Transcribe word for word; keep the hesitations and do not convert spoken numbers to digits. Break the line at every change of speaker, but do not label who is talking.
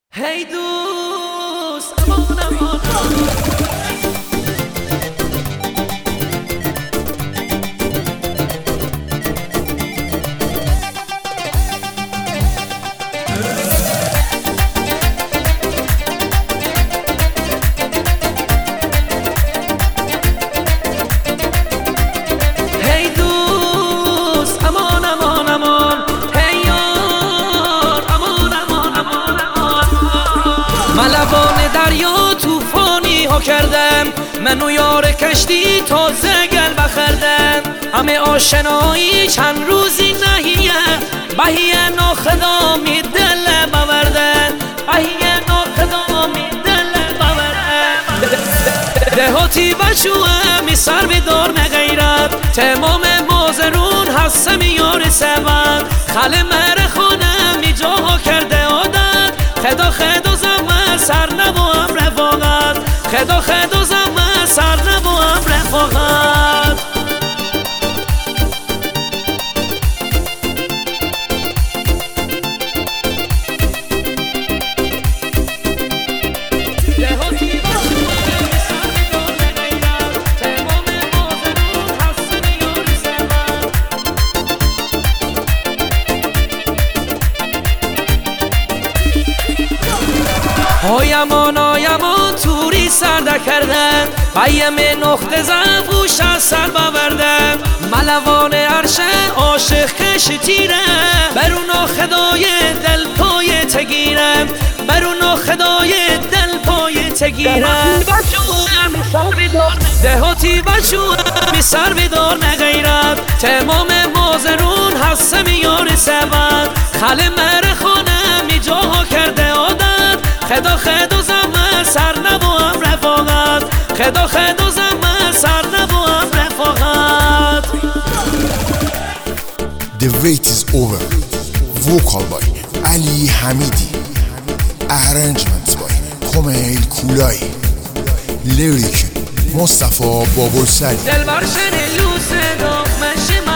هی دوست امان امان هی دوست امان امان امان هی یار امان امان امان امان من لبان دریا توفانی ها کردم منو یار کشتی تازه گل بخردم همه آشنایی چند روزی نهیه بهیه ناخدامی دل بوردن بهیه ناخدامی دل بوردن دهاتی بچوه سر بدار مغیرت تمام مازرون هستم یار سبت خل مر خانم می جاها کرده عادت خدا خدا زمه سر نبوام رفاقت خدا خدا زمه سر نبوام رفاقت آیمان آیمان توری سرده کردن بیم نقطه زفوش از سر بوردن ملوان عرشه عاشق کش تیره برونا خدای دل پای تگیرم برونا خدای دل پای تگیرم دهاتی بچوه می سر بدار نغیرت تمام مازرون هستم یار سبت خل مر خانه می جاها کرده عادت خدا خدا زمه سر نبوام رفاقت خدا خدا زمه سر نبوام رفاقت.
The wait is over. Vocal by Ali Hamidi. Arrangements by Komail Kulai. Lyric Mustafa Babulsari.
دل بر شن لوسه دا مشی